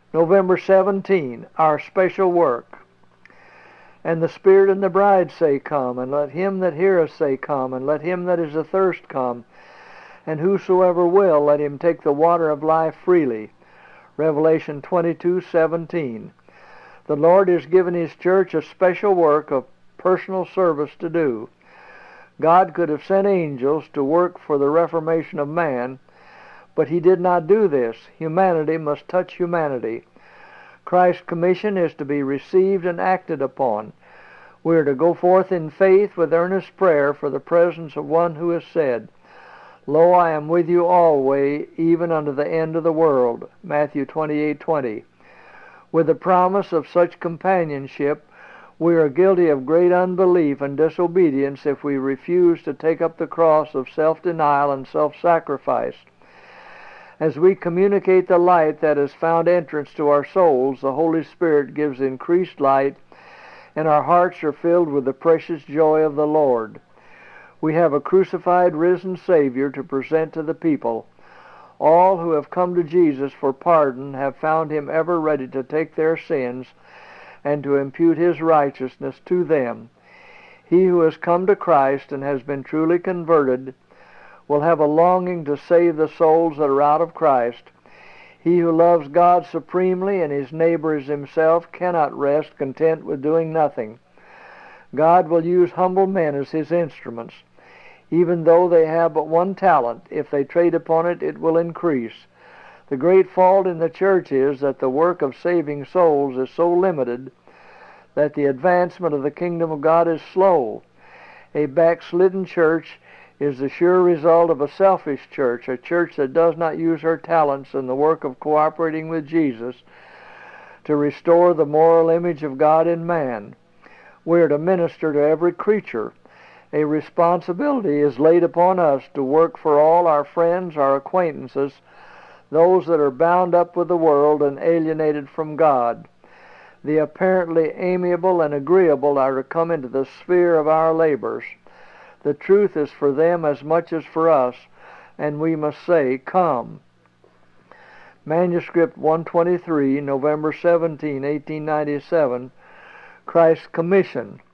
November 17, our special work. And the Spirit and the bride say, Come, and let him that heareth say, Come, and let him that is athirst come, and whosoever will, let him take the water of life freely. Revelation 22:17. The Lord has given His church a special work of personal service to do. God could have sent angels to work for the reformation of man, but He did not do this. Humanity must touch humanity. Christ's commission is to be received and acted upon. We are to go forth in faith with earnest prayer for the presence of one who has said, Lo, I am with you always, even unto the end of the world. Matthew 28:20. With the promise of such companionship, we are guilty of great unbelief and disobedience if we refuse to take up the cross of self-denial and self-sacrifice. As we communicate the light that has found entrance to our souls, the Holy Spirit gives increased light, and our hearts are filled with the precious joy of the Lord. We have a crucified, risen Savior to present to the people. All who have come to Jesus for pardon have found Him ever ready to take their sins and to impute His righteousness to them. He who has come to Christ and has been truly converted will have a longing to save the souls that are out of Christ. He who loves God supremely and his neighbor as himself cannot rest content with doing nothing. God will use humble men as His instruments. Even though they have but one talent, if they trade upon it, it will increase. The great fault in the church is that the work of saving souls is so limited that the advancement of the kingdom of God is slow. A backslidden church is the sure result of a selfish church, a church that does not use her talents in the work of cooperating with Jesus to restore the moral image of God in man. We are to minister to every creature. A responsibility is laid upon us to work for all our friends, our acquaintances, those that are bound up with the world and alienated from God. The apparently amiable and agreeable are to come into the sphere of our labors. The truth is for them as much as for us, and we must say, Come. Manuscript 123, November 17, 1897, Christ's Commission.